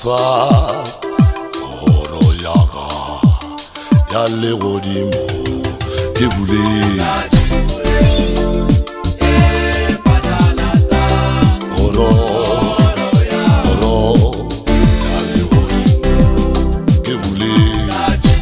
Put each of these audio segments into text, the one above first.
phatlalatsa horo ya ka ya legodimo ke buletse horo ya legodimo ke buletse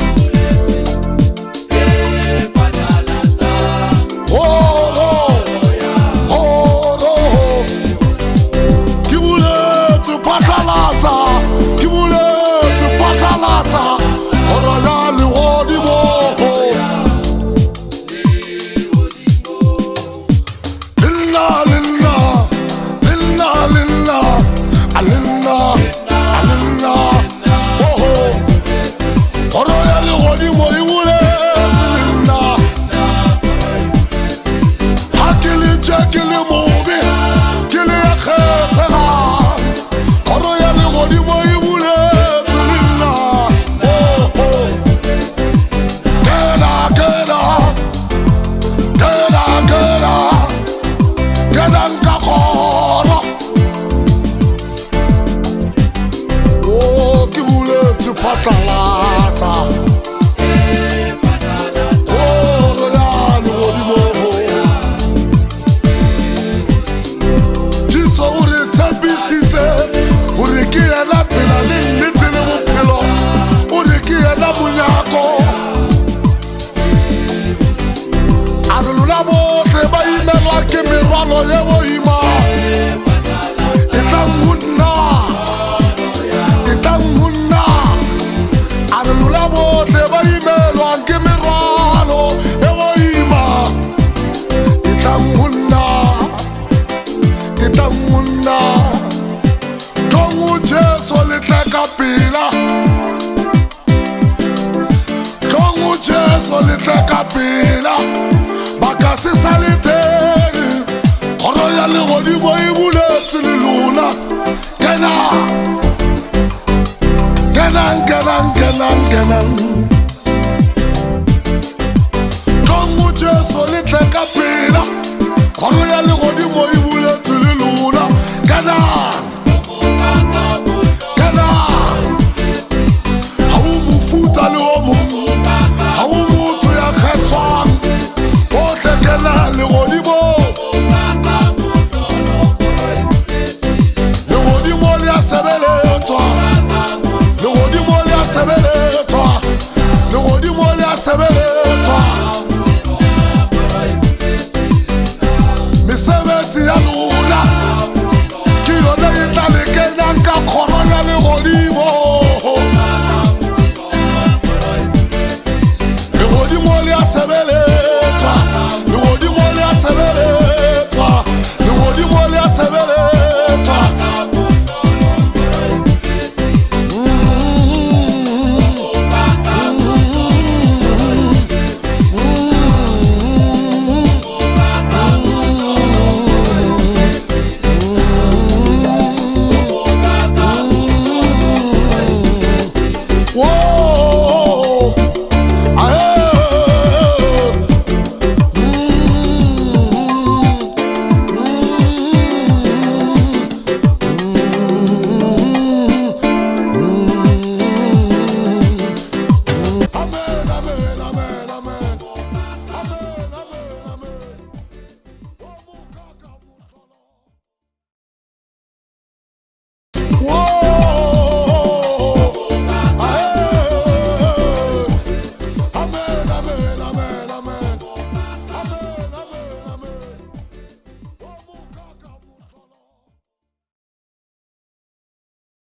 phatlalatsa horo ya legodimo Jesu o re tshepisitse gore ke yena tsela le nnete le bophelo o re ke yena monyako a re lona botlhe ba imelwa ke merwalo ye boima e tlang ho nna lula botlhe ba imelwang ke merwalo e boima e tlang ho nna tlong ho Jesu le tle ka pela tlong ho Jesu le tle ka pela ba ka se sa le teng horo ya legodimo e buletse le lona kenang tlong ho Jesu le tle ka pela horo ya legodimo e buletse le lona kenang ha o mofuta le o mong ha o motho ya kgeswang bohle kenang legodimo le a sebeletswa legodimo le a sebeletswa mesebetsi ya lona ke yona e tla le kenyang ka kgoro ya legodimo